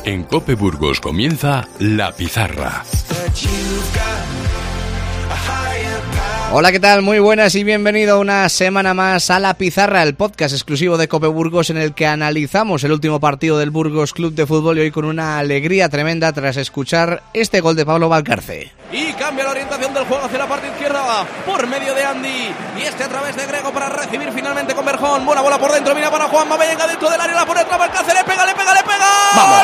En COPE Burgos comienza La Pizarra. Hola, ¿qué tal? Muy buenas y bienvenido una semana más a La Pizarra, el podcast exclusivo de COPE Burgos en el que analizamos el último partido del Burgos Club de Fútbol y hoy con una alegría tremenda tras escuchar este gol de Pablo Valcarce. Y cambia la orientación del juego hacia la parte izquierda por medio de Andy y a través de Grego para recibir finalmente con Berjón. Buena bola por dentro, mira para Juan, venga dentro del área, la pone otra Valcarce, le pega. ¡Vamos!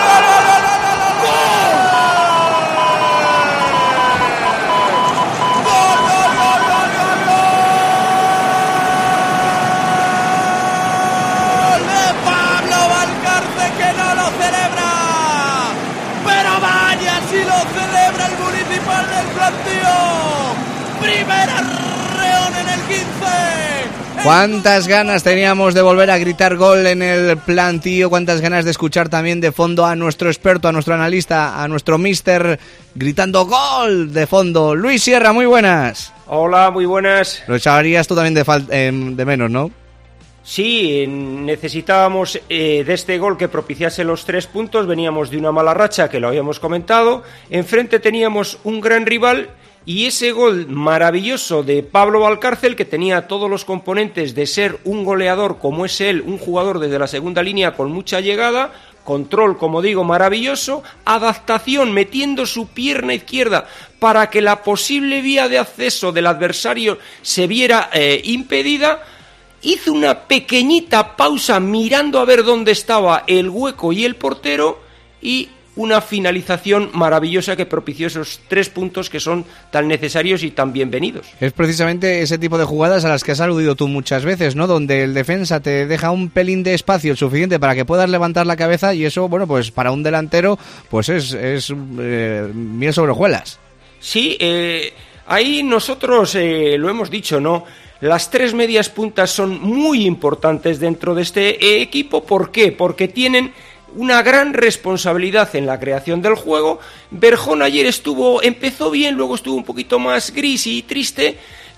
Primera Reón en el 15. Cuántas ganas teníamos de volver a gritar gol en el plantío, cuántas ganas de escuchar también de fondo a nuestro experto, a nuestro analista, a nuestro míster gritando gol de fondo. Luis Sierra, muy buenas. Hola, muy buenas. Lo echarías tú también de menos, ¿no? Sí, necesitábamos de este gol que propiciase los 3 puntos. Veníamos de una mala racha, que lo habíamos comentado. Enfrente teníamos un gran rival y ese gol maravilloso de Pablo Valcarce, que tenía todos los componentes de ser un goleador como es él, un jugador desde la segunda línea con mucha llegada, control, como digo, maravilloso, adaptación, metiendo su pierna izquierda para que la posible vía de acceso del adversario se viera impedida. Hizo una pequeñita pausa mirando a ver dónde estaba el hueco y el portero y una finalización maravillosa que propició esos 3 puntos que son tan necesarios y tan bienvenidos. Es precisamente ese tipo de jugadas a las que has aludido tú muchas veces, ¿no? Donde el defensa te deja un pelín de espacio suficiente para que puedas levantar la cabeza y eso, bueno, pues para un delantero pues es miel sobre hojuelas. Sí, ahí nosotros lo hemos dicho, ¿no? Las 3 medias puntas son muy importantes dentro de este equipo. ¿Por qué? Porque tienen una gran responsabilidad en la creación del juego. Berjón ayer empezó bien, luego estuvo un poquito más gris y triste.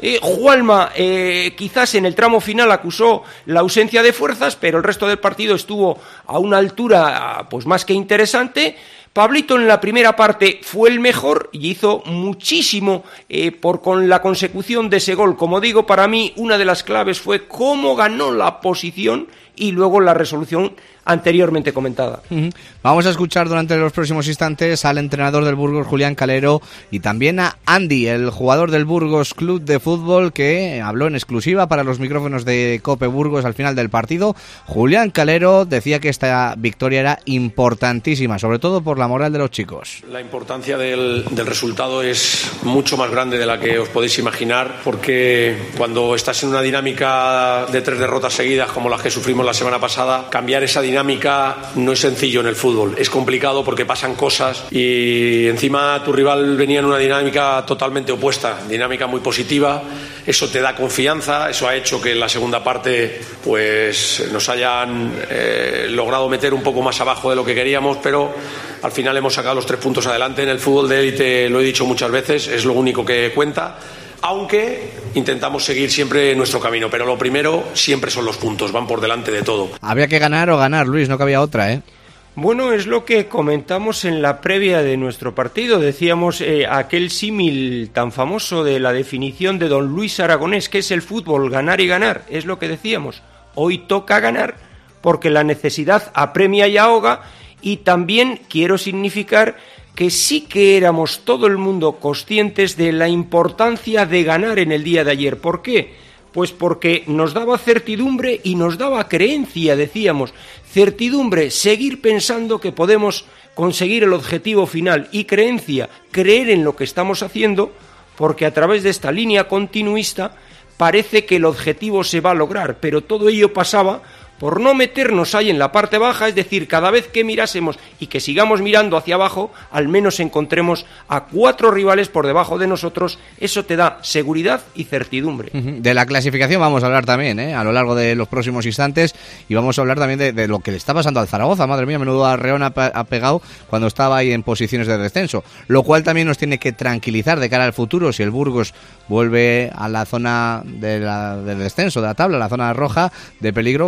Juanma quizás en el tramo final acusó la ausencia de fuerzas, pero el resto del partido estuvo a una altura pues más que interesante. Pablito en la primera parte fue el mejor y hizo muchísimo con la consecución de ese gol. Como digo, para mí una de las claves fue cómo ganó la posición y luego la resolución anteriormente comentada. Vamos a escuchar durante los próximos instantes al entrenador del Burgos, Julián Calero, y también a Andy, el jugador del Burgos Club de Fútbol, que habló en exclusiva para los micrófonos de COPE Burgos al final del partido. Julián Calero decía que esta victoria era importantísima, sobre todo por la moral de los chicos. La importancia del resultado es mucho más grande de la que os podéis imaginar, porque cuando estás en una dinámica de 3 derrotas seguidas como las que sufrimos la semana pasada, cambiar esa dinámica no es sencillo en el fútbol, es complicado porque pasan cosas y encima tu rival venía en una dinámica totalmente opuesta, dinámica muy positiva. Eso te da confianza, eso ha hecho que en la segunda parte pues nos hayan logrado meter un poco más abajo de lo que queríamos, pero al final hemos sacado los 3 puntos adelante. En el fútbol de élite, lo he dicho muchas veces, es lo único que cuenta, aunque intentamos seguir siempre nuestro camino, pero lo primero siempre son los puntos, van por delante de todo. Había que ganar o ganar, Luis, no cabía otra, ¿eh? Bueno, es lo que comentamos en la previa de nuestro partido. Decíamos aquel símil tan famoso de la definición de don Luis Aragonés, que es el fútbol, ganar y ganar, es lo que decíamos. Hoy toca ganar porque la necesidad apremia y ahoga, y también quiero significar que sí que éramos todo el mundo conscientes de la importancia de ganar en el día de ayer. ¿Por qué? Pues porque nos daba certidumbre y nos daba creencia, decíamos. Certidumbre, seguir pensando que podemos conseguir el objetivo final, y creencia, creer en lo que estamos haciendo, porque a través de esta línea continuista parece que el objetivo se va a lograr, pero todo ello pasaba por no meternos ahí en la parte baja, es decir, cada vez que mirásemos y que sigamos mirando hacia abajo, al menos encontremos a 4 rivales por debajo de nosotros. Eso te da seguridad y certidumbre. De la clasificación vamos a hablar también, a lo largo de los próximos instantes, y vamos a hablar también de lo que le está pasando al Zaragoza. Madre mía, menudo arreón ha pegado cuando estaba ahí en posiciones de descenso, lo cual también nos tiene que tranquilizar de cara al futuro. Si el Burgos vuelve a la zona del descenso de la tabla, la zona roja de peligro, bueno, que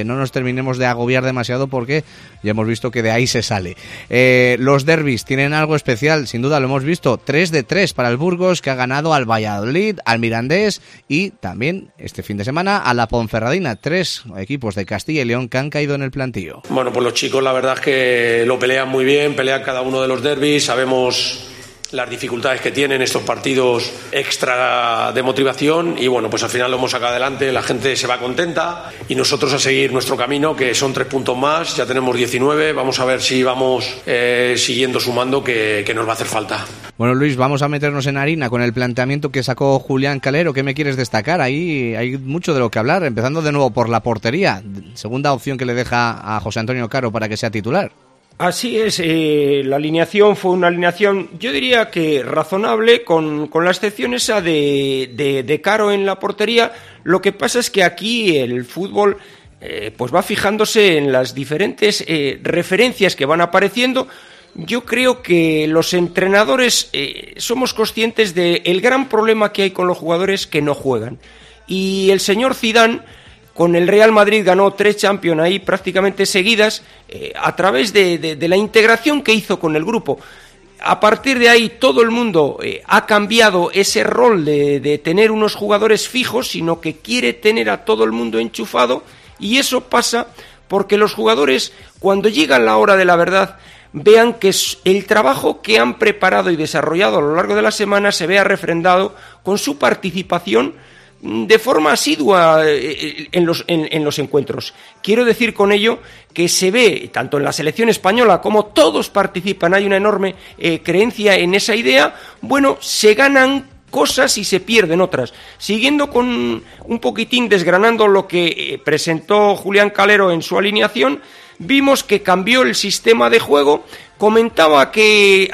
no nos terminemos de agobiar demasiado porque ya hemos visto que de ahí se sale. Los derbis tienen algo especial, sin duda lo hemos visto, 3 de 3 para el Burgos, que ha ganado al Valladolid, al Mirandés y también este fin de semana a la Ponferradina. 3 equipos de Castilla y León que han caído en el plantillo. Bueno, pues los chicos la verdad es que lo pelean muy bien, pelean cada uno de los derbis, sabemos las dificultades que tienen estos partidos extra de motivación y bueno, pues al final lo hemos sacado adelante, la gente se va contenta y nosotros a seguir nuestro camino, que son 3 puntos más, ya tenemos 19, vamos a ver si vamos siguiendo sumando, que nos va a hacer falta. Bueno, Luis, vamos a meternos en harina con el planteamiento que sacó Julián Calero. ¿Qué me quieres destacar? Ahí hay mucho de lo que hablar, empezando de nuevo por la portería, segunda opción que le deja a José Antonio Caro para que sea titular. Así es, la alineación fue una alineación, yo diría que razonable, con la excepción esa de Caro en la portería. Lo que pasa es que aquí el fútbol pues va fijándose en las diferentes referencias que van apareciendo. Yo creo que los entrenadores somos conscientes del gran problema que hay con los jugadores que no juegan. Y el señor Zidane, con el Real Madrid, ganó 3 Champions ahí prácticamente seguidas a través de la integración que hizo con el grupo. A partir de ahí todo el mundo ha cambiado ese rol de tener unos jugadores fijos, sino que quiere tener a todo el mundo enchufado, y eso pasa porque los jugadores, cuando llega la hora de la verdad, vean que el trabajo que han preparado y desarrollado a lo largo de la semana se vea refrendado con su participación de forma asidua en los encuentros. Quiero decir con ello que se ve, tanto en la selección española como todos participan, hay una enorme creencia en esa idea. Bueno, se ganan cosas y se pierden otras. Siguiendo con un poquitín desgranando lo que presentó Julián Calero en su alineación, vimos que cambió el sistema de juego. Comentaba que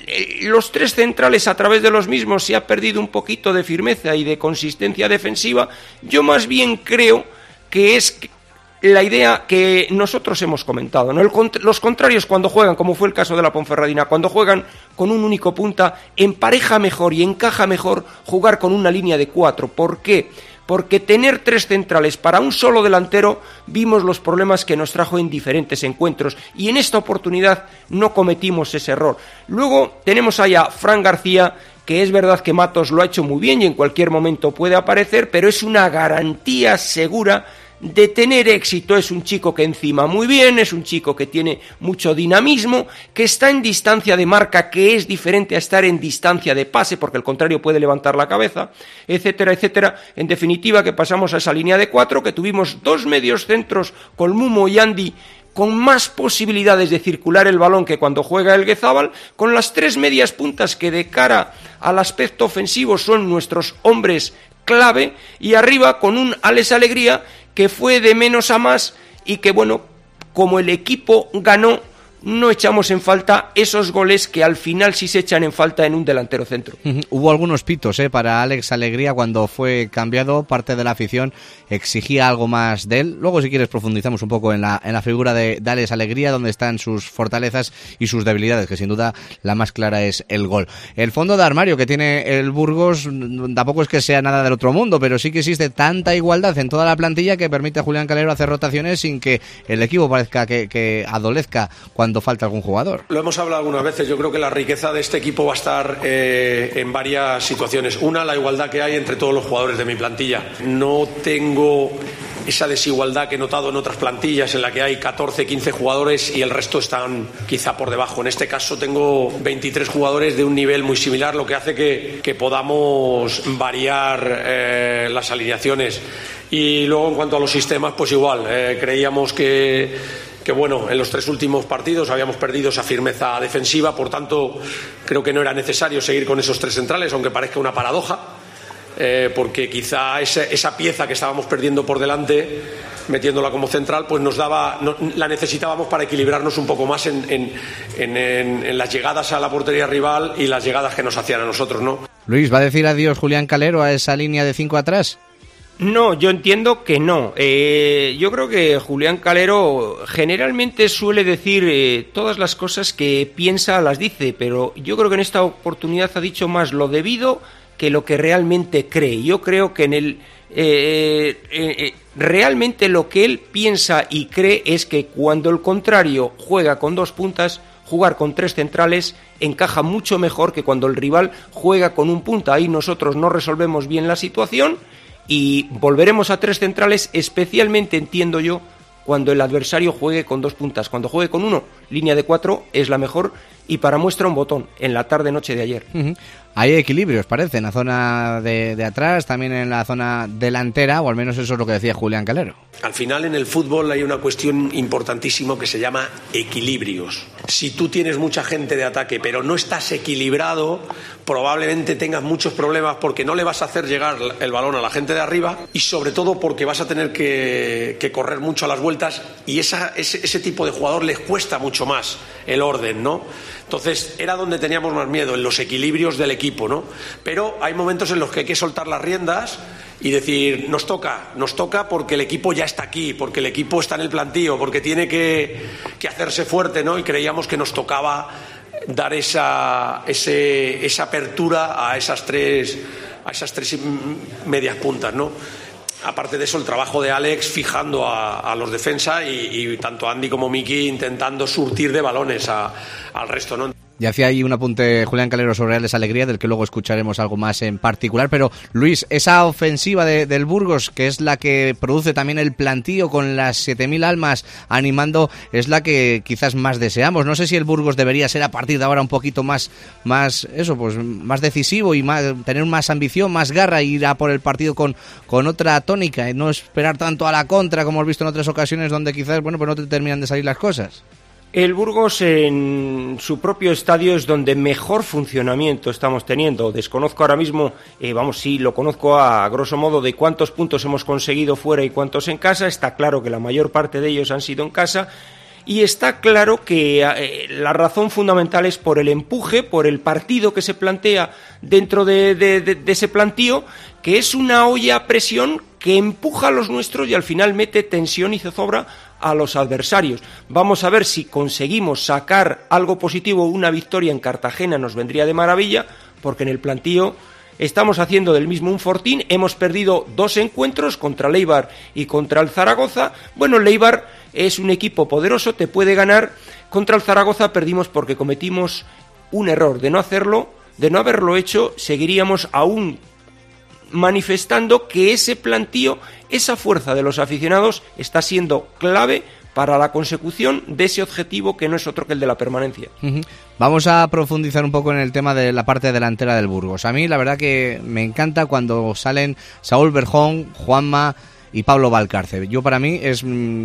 los 3 centrales, a través de los mismos, se ha perdido un poquito de firmeza y de consistencia defensiva. Yo más bien creo que es la idea que nosotros hemos comentado, ¿no? Los contrarios, cuando juegan, como fue el caso de la Ponferradina, cuando juegan con un único punta, empareja mejor y encaja mejor jugar con una línea de 4. ¿Por qué? Porque tener 3 centrales para un solo delantero, vimos los problemas que nos trajo en diferentes encuentros, y en esta oportunidad no cometimos ese error. Luego tenemos ahí a Fran García, que es verdad que Matos lo ha hecho muy bien y en cualquier momento puede aparecer, pero es una garantía segura de tener éxito. Es un chico que encima muy bien, es un chico que tiene mucho dinamismo, que está en distancia de marca, que es diferente a estar en distancia de pase, porque el contrario puede levantar la cabeza, etcétera, etcétera. En definitiva, que pasamos a esa línea de 4, que tuvimos 2 medios centros con Mumo y Andy, con más posibilidades de circular el balón que cuando juega el Guezábal, con las 3 medias puntas que de cara al aspecto ofensivo son nuestros hombres clave, y arriba con un Alex Alegría que fue de menos a más, y que bueno, como el equipo ganó, no echamos en falta esos goles que al final sí se echan en falta en un delantero centro. Hubo algunos pitos para Alex Alegría cuando fue cambiado. Parte de la afición exigía algo más de él. Luego, si quieres, profundizamos un poco en la figura de Alex Alegría, donde están sus fortalezas y sus debilidades, que sin duda la más clara es el gol. El fondo de armario que tiene el Burgos tampoco es que sea nada del otro mundo, pero sí que existe tanta igualdad en toda la plantilla que permite a Julián Calero hacer rotaciones sin que el equipo parezca que adolezca cuando falta algún jugador. Lo hemos hablado algunas veces, yo creo que la riqueza de este equipo va a estar en varias situaciones. Una, la igualdad que hay entre todos los jugadores de mi plantilla. No tengo esa desigualdad que he notado en otras plantillas en la que hay 14, 15 jugadores y el resto están quizá por debajo. En este caso tengo 23 jugadores de un nivel muy similar, lo que hace que podamos variar las alineaciones. Y luego, en cuanto a los sistemas, pues igual, creíamos que bueno, en los 3 últimos partidos habíamos perdido esa firmeza defensiva, por tanto creo que no era necesario seguir con esos 3 centrales, aunque parezca una paradoja, porque quizá esa pieza que estábamos perdiendo por delante, metiéndola como central, pues la necesitábamos para equilibrarnos un poco más en las llegadas a la portería rival y las llegadas que nos hacían a nosotros, ¿no? Luis, ¿va a decir adiós Julián Calero a esa línea de 5 atrás? No, yo entiendo que no. Yo creo que Julián Calero generalmente suele decir todas las cosas que piensa, las dice, pero yo creo que en esta oportunidad ha dicho más lo debido que lo que realmente cree. Yo creo que en el realmente lo que él piensa y cree es que cuando el contrario juega con 2 puntas, jugar con 3 centrales encaja mucho mejor que cuando el rival juega con 1 punta. Ahí nosotros no resolvemos bien la situación y volveremos a 3 centrales, especialmente, entiendo yo, cuando el adversario juegue con 2 puntas. Cuando juegue con 1, línea de 4 es la mejor, y para muestra un botón, en la tarde-noche de ayer. Hay equilibrios, parece, en la zona de atrás, también en la zona delantera, o al menos eso es lo que decía Julián Calero. Al final, en el fútbol hay una cuestión importantísima que se llama equilibrios. Si tú tienes mucha gente de ataque, pero no estás equilibrado, probablemente tengas muchos problemas porque no le vas a hacer llegar el balón a la gente de arriba, y sobre todo porque vas a tener que correr mucho a las vueltas, y ese tipo de jugador les cuesta mucho más el orden, ¿no? Entonces era donde teníamos más miedo, en los equilibrios del equipo, ¿no? Pero hay momentos en los que hay que soltar las riendas y decir, nos toca porque el equipo ya está aquí, porque el equipo está en el plantío, porque tiene que hacerse fuerte, ¿no? Y creíamos que nos tocaba dar esa apertura a esas tres medias puntas, ¿no? Aparte de eso, el trabajo de Alex fijando a los defensas y tanto Andy como Miki intentando surtir de balones al resto, ¿no? Y hacía ahí un apunte Julián Calero sobre Reales Alegría, del que luego escucharemos algo más en particular. Pero, Luis, esa ofensiva del Burgos, que es la que produce también el plantío con las 7.000 almas animando, es la que quizás más deseamos. No sé si el Burgos debería ser a partir de ahora un poquito más decisivo y tener más ambición, más garra, y ir a por el partido con otra tónica, y no esperar tanto a la contra, como hemos visto en otras ocasiones donde quizás, pues no te terminan de salir las cosas. El Burgos en su propio estadio es donde mejor funcionamiento estamos teniendo. Desconozco ahora mismo, sí lo conozco a grosso modo, de cuántos puntos hemos conseguido fuera y cuántos en casa. Está claro que la mayor parte de ellos han sido en casa. Y está claro que la razón fundamental es por el empuje, por el partido que se plantea dentro de ese plantío, que es una olla a presión que empuja a los nuestros y al final mete tensión y zozobra a los adversarios. Vamos a ver si conseguimos sacar algo positivo. Una victoria en Cartagena nos vendría de maravilla, porque en el plantío estamos haciendo del mismo un fortín. Hemos perdido 2 encuentros, contra el Eibar y contra el Zaragoza. Bueno, el Eibar es un equipo poderoso, te puede ganar. Contra el Zaragoza perdimos porque cometimos un error de no hacerlo. De no haberlo hecho, seguiríamos aún manifestando que ese plantío, esa fuerza de los aficionados, está siendo clave para la consecución de ese objetivo, que no es otro que el de la permanencia. Vamos a profundizar un poco en el tema de la parte delantera del Burgos. A mí la verdad que me encanta cuando salen Saúl Berjón, Juanma y Pablo Valcárcel. Para mí es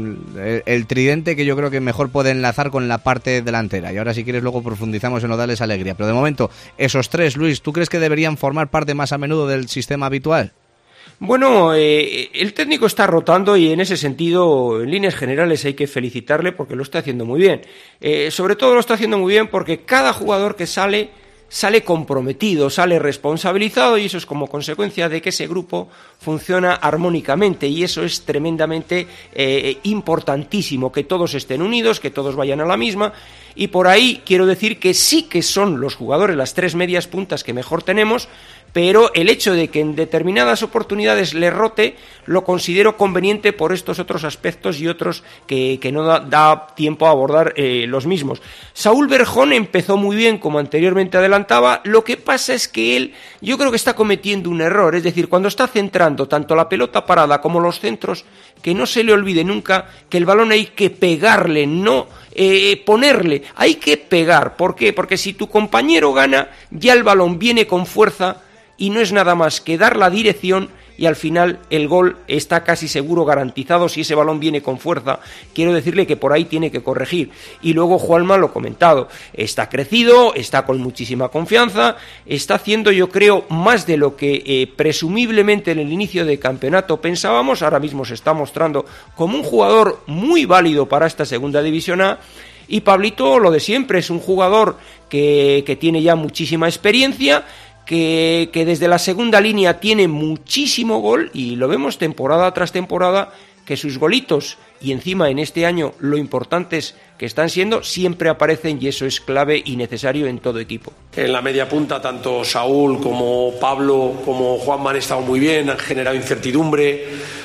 el tridente que yo creo que mejor puede enlazar con la parte delantera. Y ahora, si quieres, luego profundizamos en lo de Reales Alegría. Pero de momento, esos 3, Luis, ¿tú crees que deberían formar parte más a menudo del sistema habitual? Bueno, el técnico está rotando y en ese sentido, en líneas generales, hay que felicitarle porque lo está haciendo muy bien. Sobre todo lo está haciendo muy bien porque cada jugador que sale comprometido, sale responsabilizado, y eso es como consecuencia de que ese grupo funciona armónicamente, y eso es tremendamente importantísimo, que todos estén unidos, que todos vayan a la misma. Y por ahí quiero decir que sí que son los jugadores, las 3 medias puntas que mejor tenemos, pero el hecho de que en determinadas oportunidades le rote lo considero conveniente por estos otros aspectos y otros que no da tiempo a abordar los mismos. Saúl Berjón empezó muy bien, como anteriormente adelantaba. Lo que pasa es que él, yo creo que está cometiendo un error, es decir, cuando está centrando tanto la pelota parada como los centros, que no se le olvide nunca que el balón hay que pegarle, no ponerle, hay que pegar. ¿Por qué? Porque si tu compañero gana, ya el balón viene con fuerza y no es nada más que dar la dirección, y al final el gol está casi seguro garantizado si ese balón viene con fuerza. Quiero decirle que por ahí tiene que corregir. Y luego Juanma, lo comentado, está crecido, está con muchísima confianza, está haciendo, yo creo, más de lo que presumiblemente en el inicio de campeonato pensábamos. Ahora mismo se está mostrando como un jugador muy válido para esta segunda división A. Y Pablito, lo de siempre, es un jugador que tiene ya muchísima experiencia, que desde la segunda línea tiene muchísimo gol, y lo vemos temporada tras temporada que sus golitos, y encima en este año lo importantes que están siendo, siempre aparecen, y eso es clave y necesario en todo equipo. En la media punta, tanto Saúl como Pablo como Juanma han estado muy bien, han generado incertidumbre.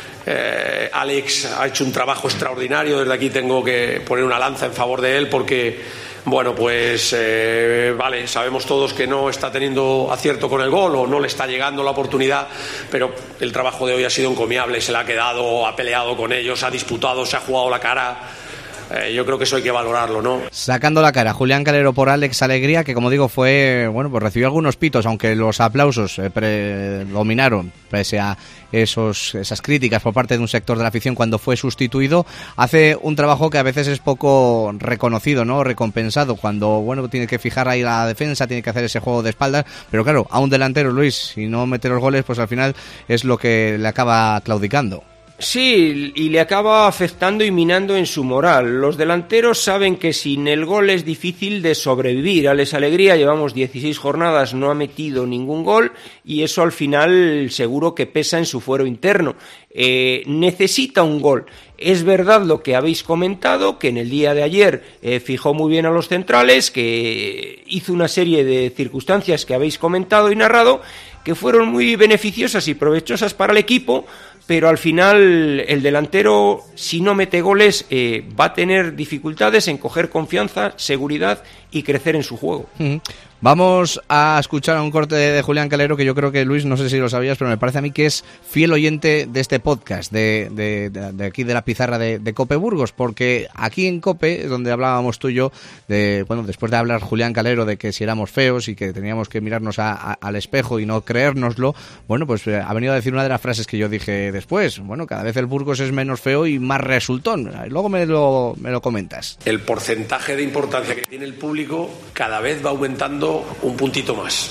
Alex ha hecho un trabajo extraordinario. Desde aquí tengo que poner una lanza en favor de él porque, bueno, pues vale, sabemos todos que no está teniendo acierto con el gol o no le está llegando la oportunidad, pero el trabajo de hoy ha sido encomiable. Se le ha quedado, ha peleado con ellos, ha disputado, se ha jugado la cara. Yo creo que eso hay que valorarlo, ¿no? Sacando la cara, Julián Calero por Alex Alegría, que como digo fue, bueno, pues recibió algunos pitos, aunque los aplausos predominaron, pese a esas críticas por parte de un sector de la afición cuando fue sustituido. Hace un trabajo que a veces es poco reconocido, ¿no? Recompensado, cuando, bueno, tiene que fijar ahí la defensa, tiene que hacer ese juego de espaldas, pero claro, a un delantero, Luis, si no mete los goles, pues al final es lo que le acaba claudicando. Sí, y le acaba afectando y minando en su moral. Los delanteros saben que sin el gol es difícil de sobrevivir. Alex Alegría, llevamos 16 jornadas, no ha metido ningún gol y eso al final seguro que pesa en su fuero interno. Necesita un gol. Es verdad lo que habéis comentado, que en el día de ayer fijó muy bien a los centrales, que hizo una serie de circunstancias que habéis comentado y narrado, que fueron muy beneficiosas y provechosas para el equipo, pero al final el delantero, si no mete goles, va a tener dificultades en coger confianza, seguridad y crecer en su juego. Vamos a escuchar un corte de Julián Calero, que yo creo que, Luis, no sé si lo sabías, pero me parece a mí que es fiel oyente de este podcast, de aquí de la pizarra de Cope Burgos, porque aquí en Cope, donde hablábamos tú y yo, bueno, después de hablar Julián Calero de que si éramos feos y que teníamos que mirarnos al espejo y no creérnoslo, bueno, pues ha venido a decir una de las frases que yo dije después. Bueno, cada vez el Burgos es menos feo y más resultón. Luego me lo comentas. El porcentaje de importancia que tiene el público cada vez va aumentando un puntito más,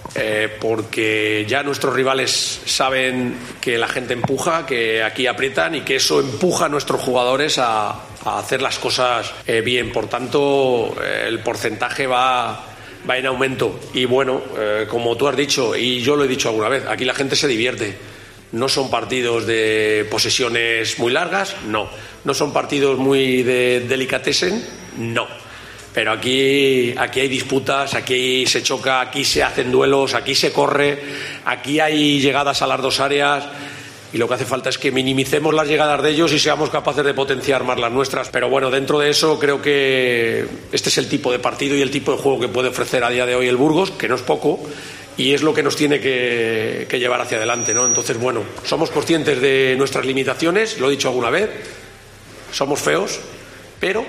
porque ya nuestros rivales saben que la gente empuja, que aquí aprietan y que eso empuja a nuestros jugadores a hacer las cosas bien. Por tanto, el porcentaje va en aumento y bueno, como tú has dicho y yo lo he dicho alguna vez, aquí la gente se divierte. No son partidos de posesiones muy largas, no son partidos muy de delicatessen, no. Pero aquí hay disputas, aquí se choca, aquí se hacen duelos, aquí se corre, aquí hay llegadas a las dos áreas y lo que hace falta es que minimicemos las llegadas de ellos y seamos capaces de potenciar más las nuestras. Pero bueno, dentro de eso creo que este es el tipo de partido y el tipo de juego que puede ofrecer a día de hoy el Burgos, que no es poco, y es lo que nos tiene que llevar hacia adelante, ¿no? Entonces, bueno, somos conscientes de nuestras limitaciones, lo he dicho alguna vez, somos feos, pero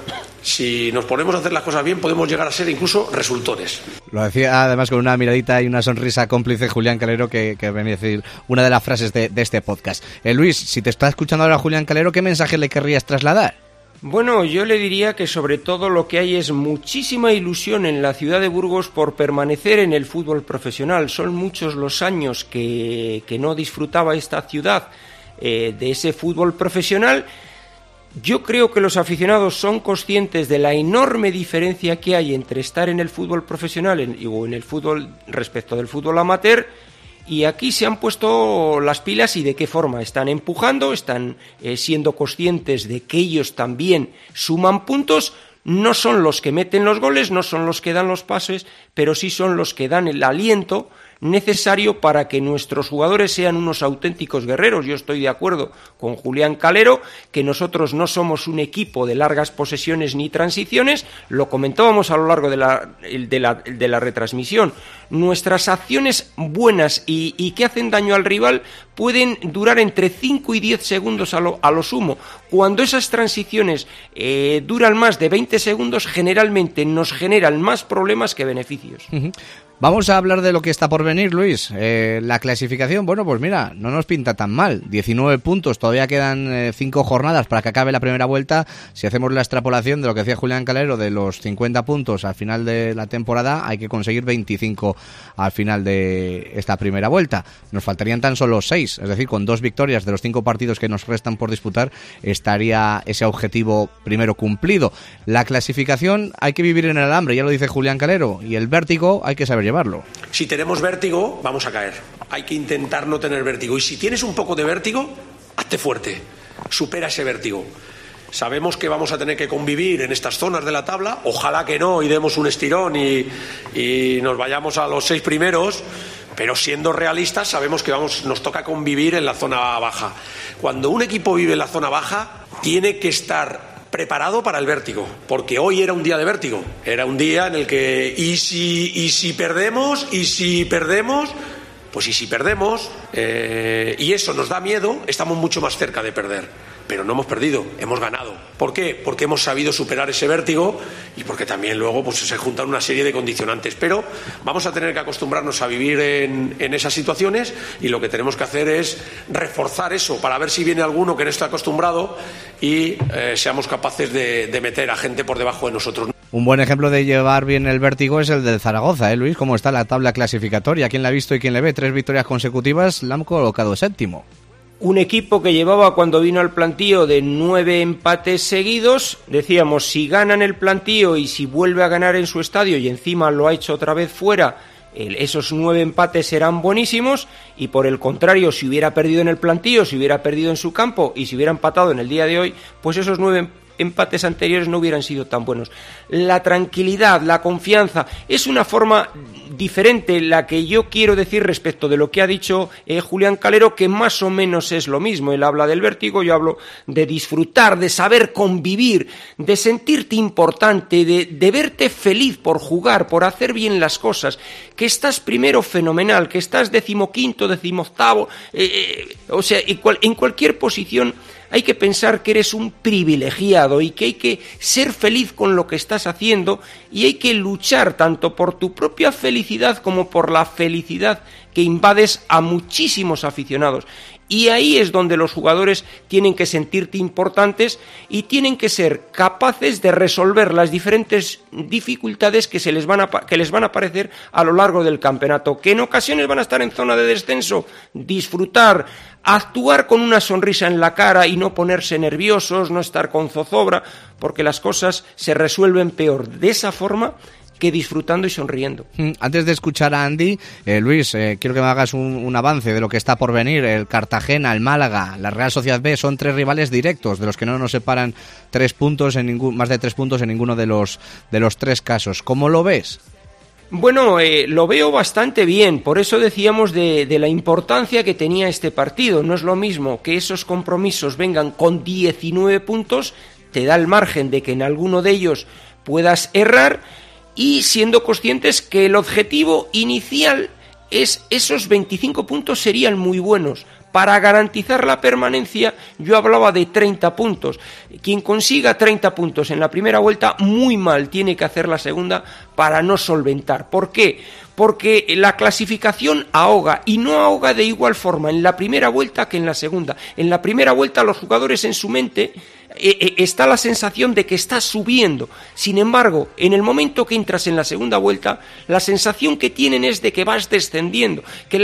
si nos ponemos a hacer las cosas bien, podemos llegar a ser incluso resultones. Lo decía además con una miradita y una sonrisa cómplice Julián Calero, que venía a decir una de las frases de este podcast. Luis, si te está escuchando ahora Julián Calero, ¿qué mensaje le querrías trasladar? Bueno, yo le diría que sobre todo lo que hay es muchísima ilusión en la ciudad de Burgos por permanecer en el fútbol profesional. Son muchos los años que no disfrutaba esta ciudad de ese fútbol profesional. Yo creo que los aficionados son conscientes de la enorme diferencia que hay entre estar en el fútbol profesional o en el fútbol respecto del fútbol amateur, y aquí se han puesto las pilas y de qué forma. Están empujando, están siendo conscientes de que ellos también suman puntos. No son los que meten los goles, no son los que dan los pases, pero sí son los que dan el aliento necesario para que nuestros jugadores sean unos auténticos guerreros. Yo estoy de acuerdo con Julián Calero que nosotros no somos un equipo de largas posesiones ni transiciones. Lo comentábamos a lo largo de la retransmisión. Nuestras acciones buenas y que hacen daño al rival pueden durar entre 5 y 10 segundos a lo sumo. Cuando esas transiciones duran más de 20 segundos, generalmente nos generan más problemas que beneficios. Vamos a hablar de lo que está por venir, Luis. La clasificación, bueno, pues mira, no nos pinta tan mal. 19 puntos, todavía quedan 5 jornadas para que acabe la primera vuelta. Si hacemos la extrapolación de lo que decía Julián Calero, de los 50 puntos al final de la temporada, hay que conseguir 25 al final de esta primera vuelta. Nos faltarían tan solo 6, es decir, con 2 victorias de los 5 partidos que nos restan por disputar, estaría ese objetivo primero cumplido. La clasificación hay que vivir en el alambre, ya lo dice Julián Calero, y el vértigo hay que saber llevarlo. Si tenemos vértigo, vamos a caer. Hay que intentar no tener vértigo. Y si tienes un poco de vértigo, hazte fuerte. supera ese vértigo. Sabemos que vamos a tener que convivir en estas zonas de la tabla, ojalá que no y demos un estirón y nos vayamos a los 6 primeros, pero siendo realistas sabemos que nos toca convivir en la zona baja. Cuando un equipo vive en la zona baja, tiene que estar preparado para el vértigo, porque hoy era un día de vértigo, era un día en el que y si perdemos, y eso nos da miedo, estamos mucho más cerca de perder. Pero no hemos perdido, hemos ganado. ¿Por qué? Porque hemos sabido superar ese vértigo y porque también luego pues, se juntan una serie de condicionantes. Pero vamos a tener que acostumbrarnos a vivir en esas situaciones y lo que tenemos que hacer es reforzar eso para ver si viene alguno que no está acostumbrado y seamos capaces de meter a gente por debajo de nosotros. Un buen ejemplo de llevar bien el vértigo es el del Zaragoza, Luis. ¿Cómo está la tabla clasificatoria? ¿Quién la ha visto y quién le ve? 3 victorias consecutivas, la han colocado séptimo. Un equipo que llevaba cuando vino al plantío de 9 empates seguidos, decíamos, si ganan el plantío y si vuelve a ganar en su estadio y encima lo ha hecho otra vez fuera, esos 9 empates serán buenísimos, y por el contrario, si hubiera perdido en el plantío, si hubiera perdido en su campo y si hubiera empatado en el día de hoy, pues esos 9 empates anteriores no hubieran sido tan buenos. La tranquilidad, la confianza, es una forma diferente la que yo quiero decir respecto de lo que ha dicho Julián Calero, que más o menos es lo mismo. Él habla del vértigo, yo hablo de disfrutar, de saber convivir, de sentirte importante, de verte feliz por jugar, por hacer bien las cosas, que estás primero fenomenal, que estás 15º, 18º, o sea, en cualquier posición. Hay que pensar que eres un privilegiado y que hay que ser feliz con lo que estás haciendo y hay que luchar tanto por tu propia felicidad como por la felicidad que invades a muchísimos aficionados. Y ahí es donde los jugadores tienen que sentirte importantes y tienen que ser capaces de resolver las diferentes dificultades que les van a aparecer a lo largo del campeonato, que en ocasiones van a estar en zona de descenso, disfrutar, actuar con una sonrisa en la cara y no ponerse nerviosos, no estar con zozobra, porque las cosas se resuelven peor de esa forma que disfrutando y sonriendo. Antes de escuchar a Andy, Luis, quiero que me hagas un avance de lo que está por venir. El Cartagena, el Málaga, la Real Sociedad B son 3 rivales directos, de los que no nos separan 3 puntos más de 3 puntos en ninguno de los 3 casos. ¿Cómo lo ves? Bueno, lo veo bastante bien, por eso decíamos de la importancia que tenía este partido. No es lo mismo que esos compromisos vengan con 19 puntos, te da el margen de que en alguno de ellos puedas errar, y siendo conscientes que el objetivo inicial es esos 25 puntos serían muy buenos. Para garantizar la permanencia, yo hablaba de 30 puntos. Quien consiga 30 puntos en la primera vuelta, muy mal tiene que hacer la segunda para no solventar. ¿Por qué? Porque la clasificación ahoga, y no ahoga de igual forma en la primera vuelta que en la segunda. En la primera vuelta los jugadores en su mente está la sensación de que estás subiendo. Sin embargo, en el momento que entras en la segunda vuelta, la sensación que tienen es de que vas descendiendo, que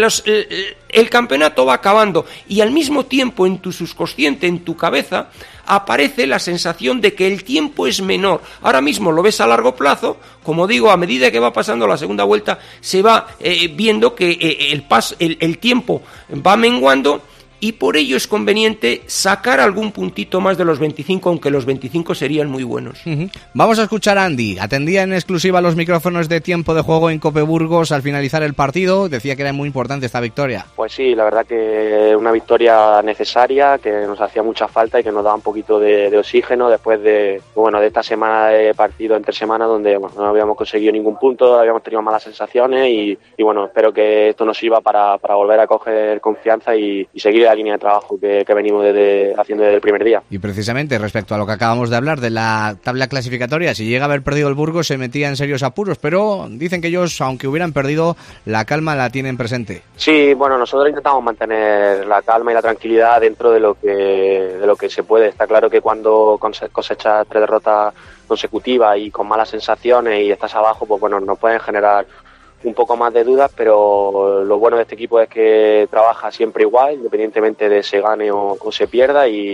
el campeonato va acabando, y al mismo tiempo en tu subconsciente, en tu cabeza, aparece la sensación de que el tiempo es menor. Ahora mismo lo ves a largo plazo, como digo, a medida que va pasando la segunda vuelta, se va viendo que el tiempo va menguando, y por ello es conveniente sacar algún puntito más de los 25, aunque los 25 serían muy buenos. Vamos a escuchar a Andy. Atendía en exclusiva los micrófonos de Tiempo de Juego en Cope Burgos al finalizar el partido. Decía que era muy importante esta victoria. Pues sí, la verdad que una victoria necesaria, que nos hacía mucha falta y que nos daba un poquito de oxígeno después de esta semana de partido entre semana donde no habíamos conseguido ningún punto, habíamos tenido malas sensaciones y espero que esto nos sirva para volver a coger confianza y seguir la línea de trabajo que venimos haciendo desde el primer día. Y precisamente respecto a lo que acabamos de hablar de la tabla clasificatoria, si llega a haber perdido el Burgos se metía en serios apuros, pero dicen que ellos, aunque hubieran perdido, la calma la tienen presente. Sí, bueno, nosotros intentamos mantener la calma y la tranquilidad dentro de lo que se puede. Está claro que cuando cosechas 3 derrotas consecutivas y con malas sensaciones y estás abajo, pues bueno, nos pueden generar un poco más de dudas, pero lo bueno de este equipo es que trabaja siempre igual, independientemente de se gane o se pierda, y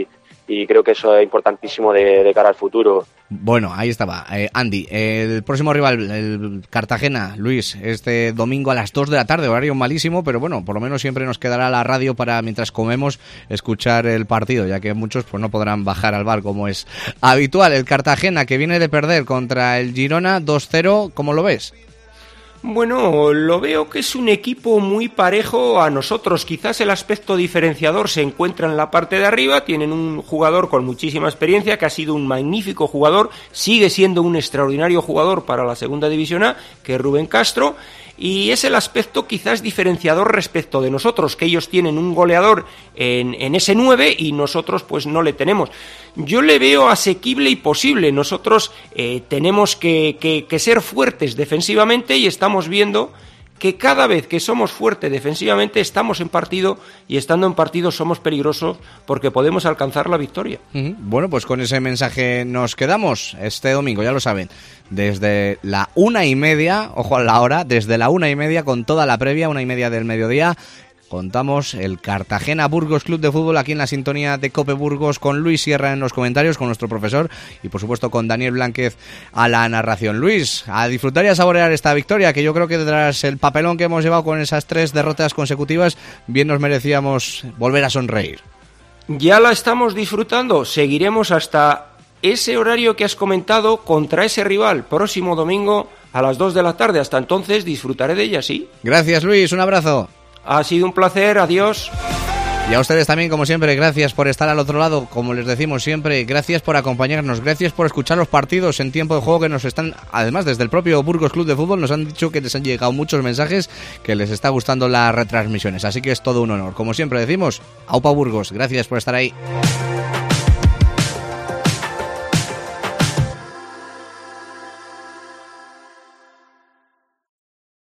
y creo que eso es importantísimo de cara al futuro. Bueno, ahí estaba. Andy, el próximo rival, el Cartagena, Luis, este domingo a las 2 de la tarde, horario malísimo, pero bueno, por lo menos siempre nos quedará la radio para, mientras comemos, escuchar el partido, ya que muchos pues no podrán bajar al bar como es habitual. El Cartagena, que viene de perder contra el Girona 2-0, ¿cómo lo ves? Bueno, lo veo que es un equipo muy parejo a nosotros. Quizás el aspecto diferenciador se encuentra en la parte de arriba. Tienen un jugador con muchísima experiencia, que ha sido un magnífico jugador, sigue siendo un extraordinario jugador para la Segunda División A, que es Rubén Castro. Y es el aspecto quizás diferenciador respecto de nosotros, que ellos tienen un goleador en ese 9 y nosotros pues no le tenemos. Yo le veo asequible y posible. Nosotros tenemos que ser fuertes defensivamente, y estamos viendo que cada vez que somos fuertes defensivamente estamos en partido, y estando en partido somos peligrosos porque podemos alcanzar la victoria. Bueno, pues con ese mensaje nos quedamos este domingo, ya lo saben, desde la 1:30, ojo a la hora, desde la 1:30 con toda la previa, 1:30 del mediodía. Contamos el Cartagena Burgos Club de Fútbol aquí en la sintonía de Cope Burgos, con Luis Sierra en los comentarios, con nuestro profesor, y por supuesto con Daniel Blánquez a la narración. Luis, a disfrutar y a saborear esta victoria, que yo creo que tras el papelón que hemos llevado con esas 3 derrotas consecutivas, bien nos merecíamos volver a sonreír. Ya la estamos disfrutando, seguiremos hasta ese horario que has comentado contra ese rival, próximo domingo a las 2 de la tarde. Hasta entonces disfrutaré de ella, ¿sí? Gracias, Luis, un abrazo. Ha sido un placer, adiós. Y a ustedes también, como siempre, gracias por estar al otro lado, como les decimos siempre, gracias por acompañarnos, gracias por escuchar los partidos en tiempo de juego que nos están, además desde el propio Burgos Club de Fútbol, nos han dicho que les han llegado muchos mensajes, que les está gustando las retransmisiones, así que es todo un honor. Como siempre decimos, aupa Burgos, gracias por estar ahí.